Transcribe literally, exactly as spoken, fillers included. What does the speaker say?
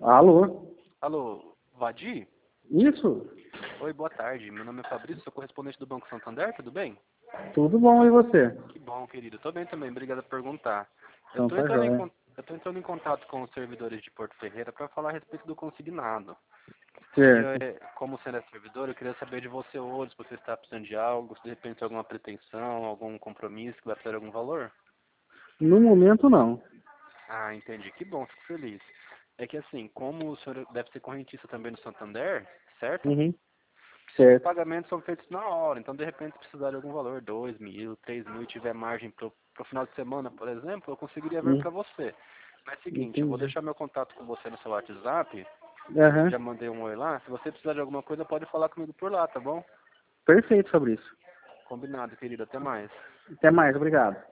Alô? Alô, Vadi? Isso? Oi, boa tarde. Meu nome é Fabrício, sou correspondente do Banco Santander, tudo bem? Tudo bom, e você? Que bom, querido. Tô bem também, obrigado por perguntar. Eu Então tô tá entrando em, joia. con- eu tô entrando em contato com os servidores de Porto Ferreira para falar a respeito do consignado. E, Certo. eh, como sendo é servidor, eu queria saber de você hoje, se você está precisando de algo, se de repente alguma pretensão, algum compromisso que vai ter algum valor. No momento, não. Ah, entendi. Que bom, fico feliz. É que assim, como o senhor deve ser correntista também no Santander, certo? Uhum. Os Certo. pagamentos são feitos na hora, então de repente se precisar de algum valor, dois mil, três mil, e tiver margem para o final de semana, por exemplo, eu conseguiria ver Hum, para você. Mas é o seguinte, eu vou Entendi. deixar meu contato com você no seu WhatsApp, Aham. já mandei um oi lá, se você precisar de alguma coisa pode falar comigo por lá, tá bom? Perfeito, Fabrício. Combinado, querido, até mais. Até mais, obrigado.